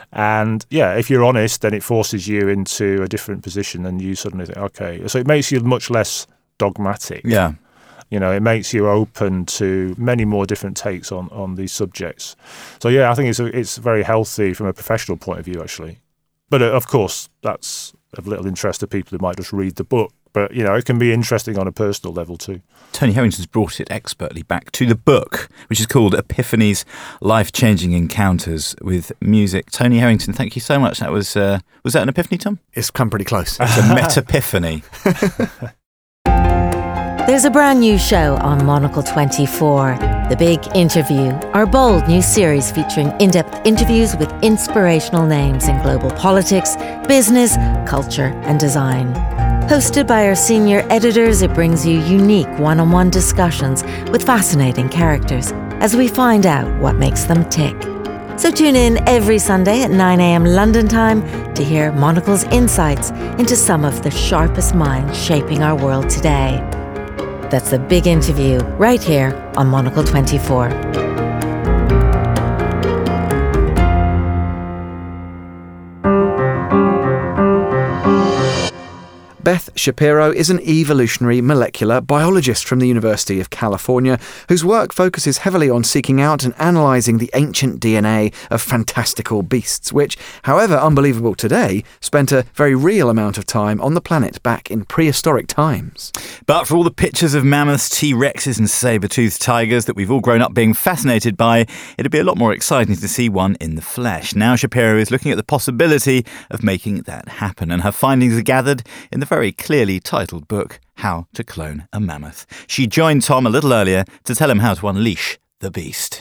And yeah, if you're honest, then it forces you into a different position and you suddenly think, okay. So it makes you much less dogmatic. Yeah. You know, it makes you open to many more different takes on, on these subjects. So yeah, I think it's a, it's very healthy from a professional point of view, actually. But uh, of course, that's of little interest to people who might just read the book. But you know, it can be interesting on a personal level too. Tony Harrington's brought it expertly back to the book, which is called Epiphanies, Life-Changing Encounters with Music. Tony Harrington, thank you so much. That was uh, was that an epiphany, Tom? It's come pretty close. It's a meta-epiphany. There's a brand new show on Monocle twenty-four, The Big Interview, our bold new series featuring in-depth interviews with inspirational names in global politics, business, culture and design. Hosted by our senior editors, it brings you unique one-on-one discussions with fascinating characters as we find out what makes them tick. So tune in every Sunday at nine a.m. London time to hear Monocle's insights into some of the sharpest minds shaping our world today. That's The Big Interview, right here on Monocle twenty-four. Beth Shapiro is an evolutionary molecular biologist from the University of California whose work focuses heavily on seeking out and analysing the ancient D N A of fantastical beasts, which, however unbelievable today, spent a very real amount of time on the planet back in prehistoric times. But for all the pictures of mammoths, T-Rexes and saber-toothed tigers that we've all grown up being fascinated by, it'd be a lot more exciting to see one in the flesh. Now Shapiro is looking at the possibility of making that happen, and her findings are gathered in the very clearly titled book, How to Clone a Mammoth. She joined Tom a little earlier to tell him how to unleash the beast.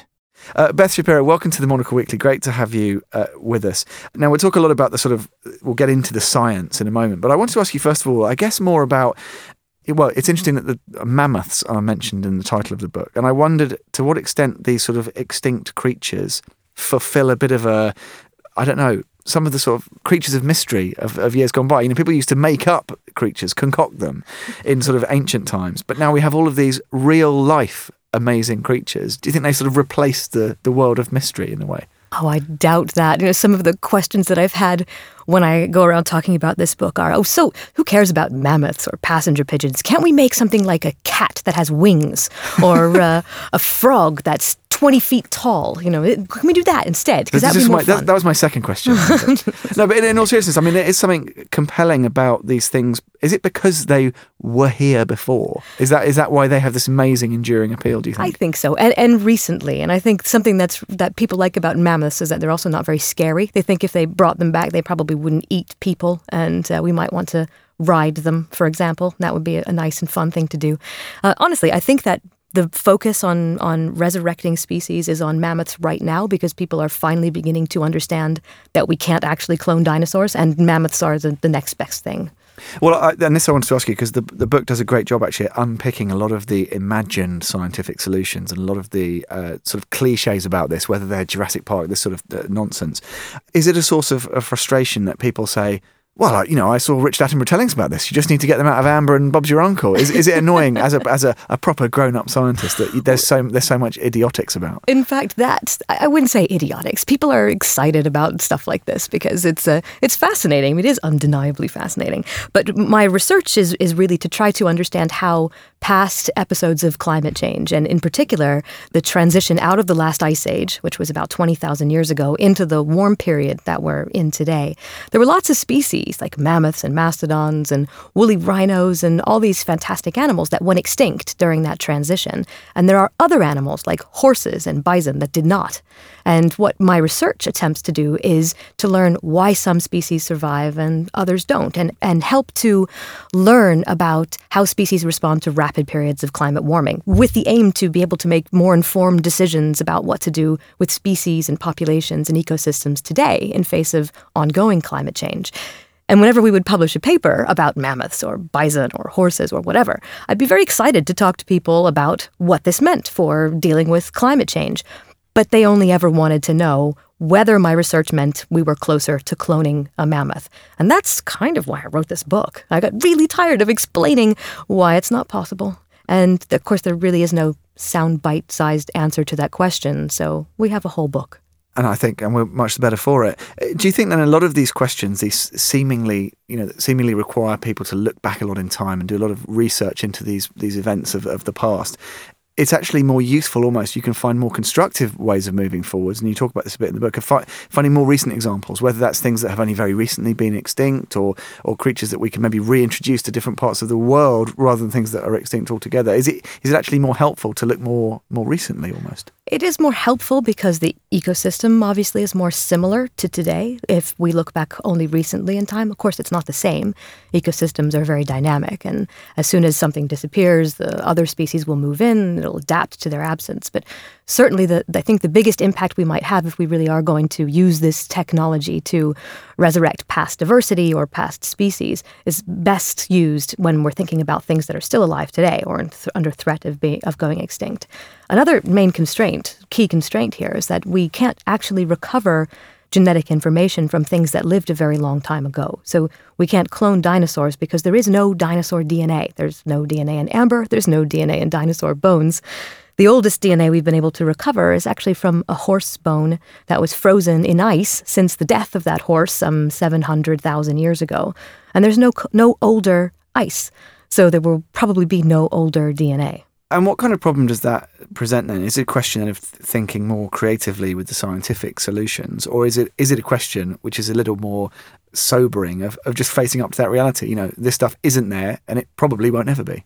Uh, Beth Shapiro, welcome to the Monocle Weekly. Great to have you uh, with us. Now, we'll talk a lot about the sort of, we'll get into the science in a moment, but I wanted to ask you first of all, I guess more about, well, it's interesting that the mammoths are mentioned in the title of the book, and I wondered to what extent these sort of extinct creatures fulfill a bit of a, I don't know, some of the sort of creatures of mystery of, of years gone by. You know, people used to make up creatures, concoct them in sort of ancient times, but now we have all of these real life amazing creatures. Do you think they sort of replaced the, the world of mystery in a way? Oh, I doubt that. You know, some of the questions that I've had when I go around talking about this book are, oh, so who cares about mammoths or passenger pigeons? Can't we make something like a cat that has wings or uh, a frog that's twenty feet tall? You know, it, can we do that instead? Because that would be more my, fun. That, that was my second question. No, but in, in all seriousness, I mean, there is something compelling about these things. Is it because they were here before? Is that is that why they have this amazing, enduring appeal, do you think? I think so, and, and recently. And I think something that's that people like about mammoths is that they're also not very scary. They think if they brought them back, they probably wouldn't eat people, and uh, we might want to ride them, for example. That would be a, a nice and fun thing to do. Uh, honestly, I think that the focus on, on resurrecting species is on mammoths right now because people are finally beginning to understand that we can't actually clone dinosaurs, and mammoths are the, the next best thing. Well, I, and this I wanted to ask you because the the book does a great job actually at unpicking a lot of the imagined scientific solutions and a lot of the uh, sort of cliches about this, whether they're Jurassic Park, this sort of uh, nonsense. Is it a source of, of frustration that people say, well, I, you know, I saw Richard Attenborough tellings about this. You just need to get them out of amber and Bob's your uncle. Is is it annoying as a as a, a proper grown up scientist that there's so there's so much idiotics about? In fact, that I wouldn't say idiotics. People are excited about stuff like this because it's uh, it's fascinating. It is undeniably fascinating. But my research is is really to try to understand how past episodes of climate change, and in particular the transition out of the last ice age, which was about twenty thousand years ago, into the warm period that we're in today. There were lots of species like mammoths and mastodons and woolly rhinos and all these fantastic animals that went extinct during that transition. And there are other animals like horses and bison that did not. And what my research attempts to do is to learn why some species survive and others don't, and, and help to learn about how species respond to rapid periods of climate warming, with the aim to be able to make more informed decisions about what to do with species and populations and ecosystems today in face of ongoing climate change. And whenever we would publish a paper about mammoths or bison or horses or whatever, I'd be very excited to talk to people about what this meant for dealing with climate change. But they only ever wanted to know whether my research meant we were closer to cloning a mammoth. And that's kind of why I wrote this book. I got really tired of explaining why it's not possible. And of course, there really is no soundbite-sized answer to that question, so we have a whole book. And I think, and we're much the better for it. Do you think then a lot of these questions, these seemingly, you know, seemingly require people to look back a lot in time and do a lot of research into these these events of, of the past? It's actually more useful almost. You can find more constructive ways of moving forwards. And you talk about this a bit in the book, of fi- finding more recent examples, whether that's things that have only very recently been extinct or or creatures that we can maybe reintroduce to different parts of the world rather than things that are extinct altogether. Is it is it actually more helpful to look more more recently almost? It is more helpful because the ecosystem obviously is more similar to today. If we look back only recently in time, of course, it's not the same. Ecosystems are very dynamic, and as soon as something disappears, the other species will move in, it'll adapt to their absence. But certainly, the, I think the biggest impact we might have if we really are going to use this technology to resurrect past diversity or past species is best used when we're thinking about things that are still alive today or th- under threat of being of going extinct. Another main constraint, key constraint here, is that we can't actually recover genetic information from things that lived a very long time ago. So we can't clone dinosaurs because there is no dinosaur D N A. There's no D N A in amber. There's no D N A in dinosaur bones. The oldest D N A we've been able to recover is actually from a horse bone that was frozen in ice since the death of that horse some seven hundred thousand years ago. And there's no no older ice, so there will probably be no older D N A. And what kind of problem does that present then? Is it a question of thinking more creatively with the scientific solutions, or is it is it a question which is a little more sobering of, of just facing up to that reality? You know, this stuff isn't there and it probably won't ever be.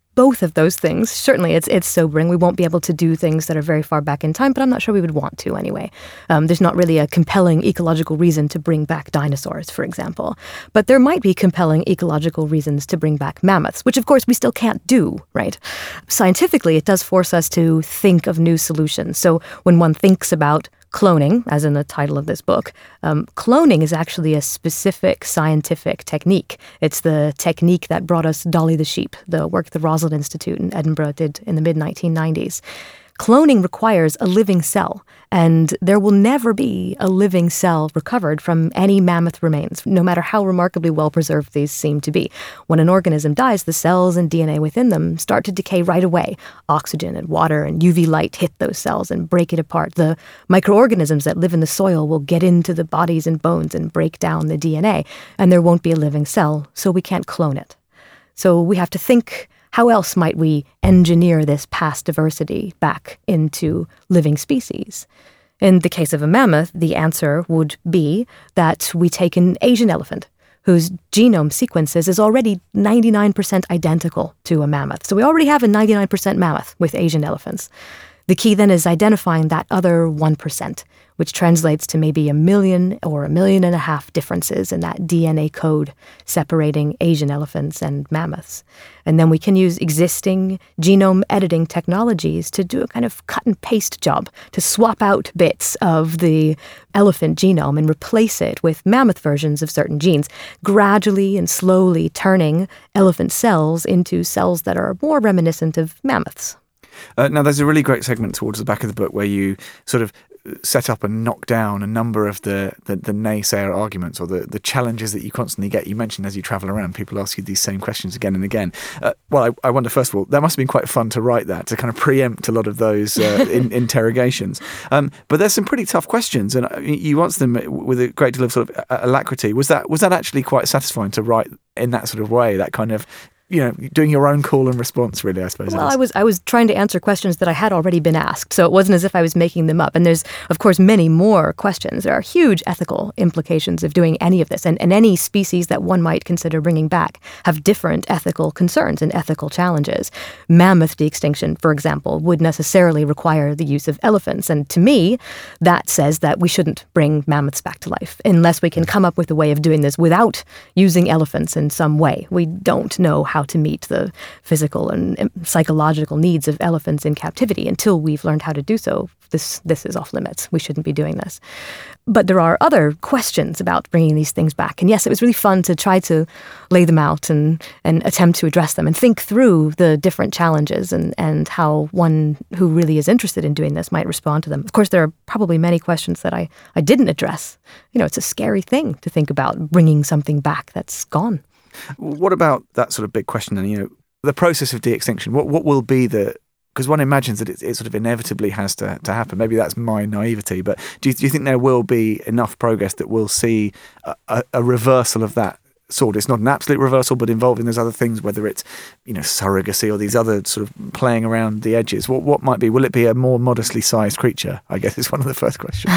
both of those things. Certainly, it's it's sobering. We won't be able to do things that are very far back in time, but I'm not sure we would want to anyway. Um, there's not really a compelling ecological reason to bring back dinosaurs, for example. But there might be compelling ecological reasons to bring back mammoths, which of course we still can't do, right? Scientifically, it does force us to think of new solutions. So when one thinks about cloning, as in the title of this book, um, cloning is actually a specific scientific technique. It's the technique that brought us Dolly the sheep, the work the Rosalind Institute in Edinburgh did in the mid nineteen nineties. Cloning requires a living cell, and there will never be a living cell recovered from any mammoth remains, no matter how remarkably well-preserved these seem to be. When an organism dies, the cells and D N A within them start to decay right away. Oxygen and water and U V light hit those cells and break it apart. The microorganisms that live in the soil will get into the bodies and bones and break down the D N A, and there won't be a living cell, so we can't clone it. So we have to think, how else might we engineer this past diversity back into living species? In the case of a mammoth, the answer would be that we take an Asian elephant whose genome sequences is already ninety-nine percent identical to a mammoth. So we already have a ninety-nine percent mammoth with Asian elephants. The key then is identifying that other one percent, which translates to maybe a million or a million and a half differences in that D N A code separating Asian elephants and mammoths. And then we can use existing genome editing technologies to do a kind of cut and paste job, to swap out bits of the elephant genome and replace it with mammoth versions of certain genes, gradually and slowly turning elephant cells into cells that are more reminiscent of mammoths. Uh, now, there's a really great segment towards the back of the book where you sort of set up and knock down a number of the, the, the naysayer arguments or the, the challenges that you constantly get. You mentioned as you travel around, people ask you these same questions again and again. Uh, well, I, I wonder, first of all, that must have been quite fun to write that, to kind of preempt a lot of those uh, in, interrogations. Um, but there's some pretty tough questions, and you answer them with a great deal of sort of alacrity. Was that was that actually quite satisfying to write in that sort of way, that kind of, you know, doing your own call and response, really, I suppose? Well, I was I was trying to answer questions that I had already been asked, so it wasn't as if I was making them up. And there's, of course, many more questions. There are huge ethical implications of doing any of this, and, and any species that one might consider bringing back have different ethical concerns and ethical challenges. Mammoth de-extinction, for example, would necessarily require the use of elephants, and to me, that says that we shouldn't bring mammoths back to life unless we can come up with a way of doing this without using elephants in some way. We don't know how to meet the physical and psychological needs of elephants in captivity. Until we've learned how to do so, this this is off limits. We shouldn't be doing this. But there are other questions about bringing these things back. And yes, it was really fun to try to lay them out and, and attempt to address them and think through the different challenges and, and how one who really is interested in doing this might respond to them. Of course, there are probably many questions that I, I didn't address. You know, it's a scary thing to think about bringing something back that's gone. What about that sort of big question then, you know, the process of de-extinction? What what will be the... Because one imagines that it, it sort of inevitably has to, to happen. Maybe that's my naivety, but do you, do you think there will be enough progress that we'll see a, a, a reversal of that sort? It's not an absolute reversal, but involving those other things, whether it's, you know, surrogacy or these other sort of playing around the edges. What what might be? Will it be a more modestly sized creature? I guess is one of the first questions.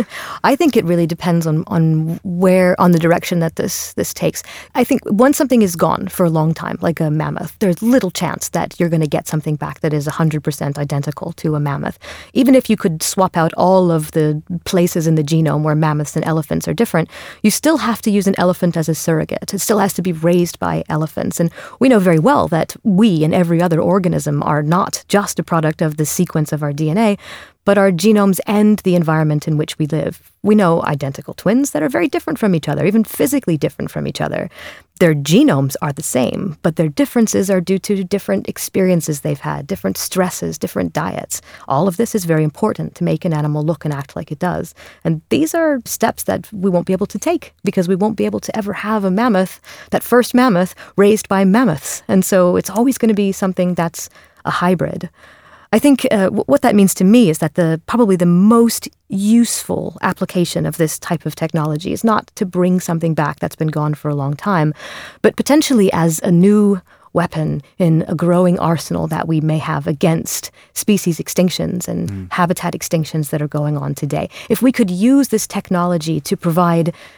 I think it really depends on on where, on the direction that this this takes. I think once something is gone for a long time, like a mammoth, there's little chance that you're going to get something back that is one hundred percent identical to a mammoth. Even if you could swap out all of the places in the genome where mammoths and elephants are different, you still have to use an elephant as a surrogate. It still has to be raised by elephants. And we know very well that we and every other organism are not just a product of the sequence of our D N A, but our genomes and the environment in which we live. We know identical twins that are very different from each other, even physically different from each other. Their genomes are the same, but their differences are due to different experiences they've had, different stresses, different diets. All of this is very important to make an animal look and act like it does. And these are steps that we won't be able to take because we won't be able to ever have a mammoth, that first mammoth, raised by mammoths. And so it's always going to be something that's a hybrid. I think uh, w- what that means to me is that the probably the most useful application of this type of technology is not to bring something back that's been gone for a long time, but potentially as a new weapon in a growing arsenal that we may have against species extinctions and mm. habitat extinctions that are going on today. If we could use this technology to provide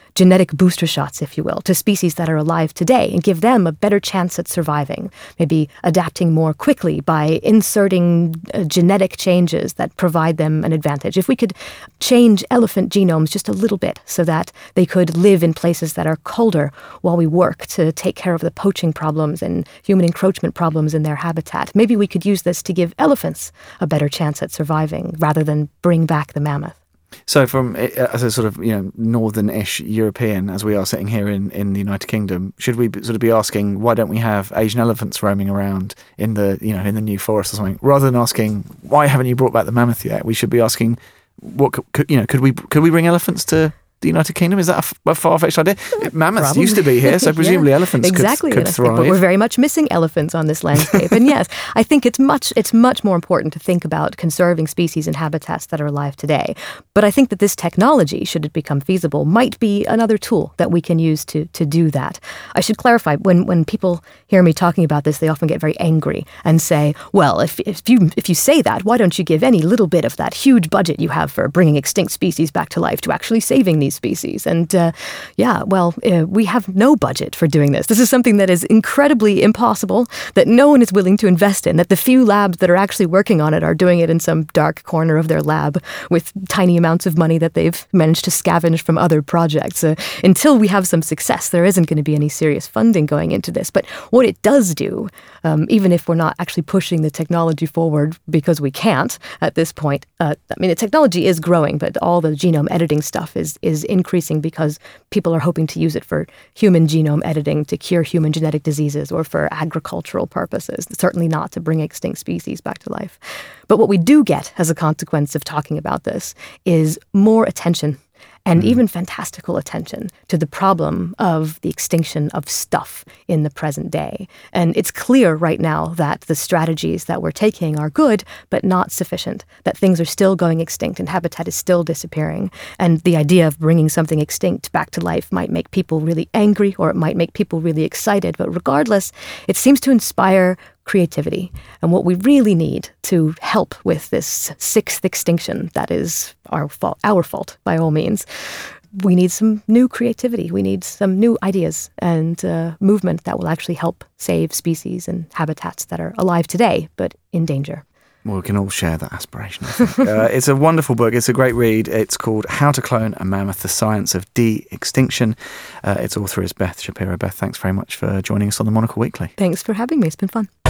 genetic booster shots, if you will, to species that are alive today and give them a better chance at surviving, maybe adapting more quickly by inserting uh, genetic changes that provide them an advantage. If we could change elephant genomes just a little bit so that they could live in places that are colder while we work to take care of the poaching problems and human encroachment problems in their habitat, maybe we could use this to give elephants a better chance at surviving rather than bring back the mammoth. So from, as a sort of, you know, northern-ish European, as we are sitting here in, in the United Kingdom, should we sort of be asking, why don't we have Asian elephants roaming around in the, you know, in the New Forest or something? Rather than asking, why haven't you brought back the mammoth yet? We should be asking, what could, you know, could we could we bring elephants to the United Kingdom? Is that a, f- a far-fetched idea? Mammoths Probably. used to be here, so presumably yeah, elephants exactly, could, could thrive. But we're very much missing elephants on this landscape. And yes, I think it's much it's much more important to think about conserving species and habitats that are alive today. But I think that this technology, should it become feasible, might be another tool that we can use to to do that. I should clarify, when when people hear me talking about this, they often get very angry and say, well, if if you if you say that, why don't you give any little bit of that huge budget you have for bringing extinct species back to life to actually saving these species? And uh, yeah, well, uh, we have no budget for doing this. This is something that is incredibly impossible, that no one is willing to invest in, that the few labs that are actually working on it are doing it in some dark corner of their lab with tiny amounts of money that they've managed to scavenge from other projects. Uh, until we have some success, there isn't going to be any serious funding going into this. But what it does do, um, even if we're not actually pushing the technology forward because we can't at this point, uh, I mean, the technology is growing, but all the genome editing stuff is is increasing because people are hoping to use it for human genome editing to cure human genetic diseases or for agricultural purposes, certainly not to bring extinct species back to life. But what we do get as a consequence of talking about this is more attention and even fantastical attention to the problem of the extinction of stuff in the present day. And it's clear right now that the strategies that we're taking are good, but not sufficient, that things are still going extinct and habitat is still disappearing. And the idea of bringing something extinct back to life might make people really angry, or it might make people really excited. But regardless, it seems to inspire creativity. And what we really need to help with this sixth extinction, that is our fault, our fault by all means, we need some new creativity. We need some new ideas and uh, movement that will actually help save species and habitats that are alive today, but in danger. Well, we can all share that aspiration, I think. uh, it's a wonderful book. It's a great read. It's called How to Clone a Mammoth, The Science of De-Extinction. Uh, its author is Beth Shapiro. Beth, thanks very much for joining us on the Monocle Weekly. Thanks for having me. It's been fun.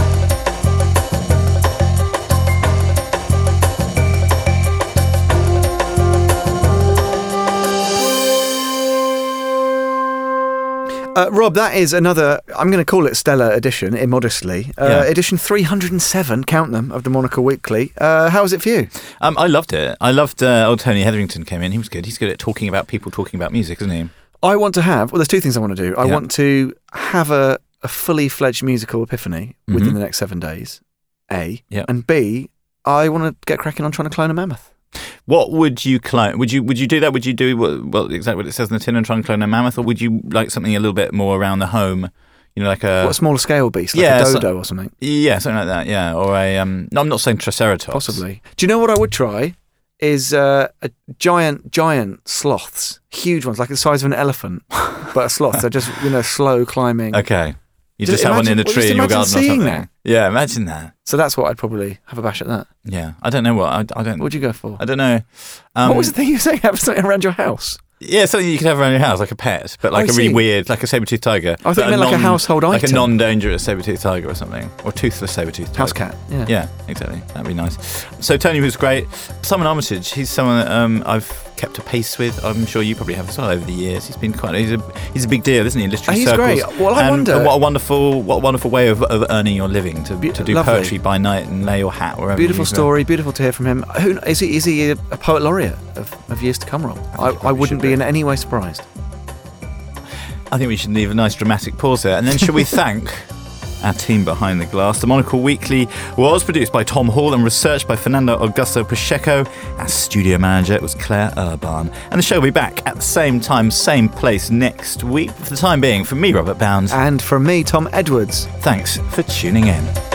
Uh, Rob, that is another, I'm going to call it Stellar edition, immodestly. Uh, Yeah. Edition three hundred seven, count them, of the Monocle Weekly. Uh, how was it for you? Um, I loved it. I loved uh, old Tony Hetherington came in. He was good. He's good at talking about people talking about music, isn't he? I want to have, well, there's two things I want to do. I Yeah. want to have a, a fully fledged musical epiphany within Mhm. the next seven days, A. Yeah. And B, I want to get cracking on trying to clone a mammoth. What would you clone? Would you would you do that? Would you do what, well exactly what it says in the tin and try and clone a mammoth, or would you like something a little bit more around the home? You know, like a what, a smaller scale beast, like yeah, a dodo so- or something? Yeah, something like that. Yeah, or a um. No, I'm not saying Triceratops. Possibly. Do you know what I would try? Is uh, a giant, giant sloths, huge ones, like the size of an elephant, but a sloth. They're just, you know, slow climbing. Okay. You Just just have one in imagine- a well, tree just in your imagine garden or seeing something. that. Yeah, imagine that. So that's what I'd probably have a bash at that. Yeah, I don't know what I, I don't. What'd you go for? I don't know. Um, what was the thing you were saying? Have something around your house? Yeah, something you could have around your house, like a pet, but like I a really see. weird, like a saber-toothed tiger. I thought But you meant like a household Like a item. non-dangerous saber-toothed tiger or something, or toothless saber-toothed tiger. House cat, yeah. Yeah, exactly. That'd be nice. So Tony was great. Simon Armitage, he's someone that um, I've kept a pace with. I'm sure you probably have as well over the years. He's been quite. He's a he's a big deal, isn't he? In literary Oh, he's circles. great. Well, I and, wonder- and what a wonderful, what a wonderful way of, of earning your living to, to do lovely. poetry by night and lay your hat wherever. Beautiful you go. story, beautiful to hear from him. Who is he? Is he a, a poet laureate of, of years to come, Rob? I, I wouldn't be in any way surprised. I think we should leave a nice dramatic pause there. And then shall we thank our team behind the glass? The Monocle Weekly was produced by Tom Hall and researched by Fernando Augusto Pacheco. Our studio manager was Claire Urban. And the show will be back at the same time, same place next week. For the time being, from me, Robert Bounds. And from me, Tom Edwards. Thanks for tuning in.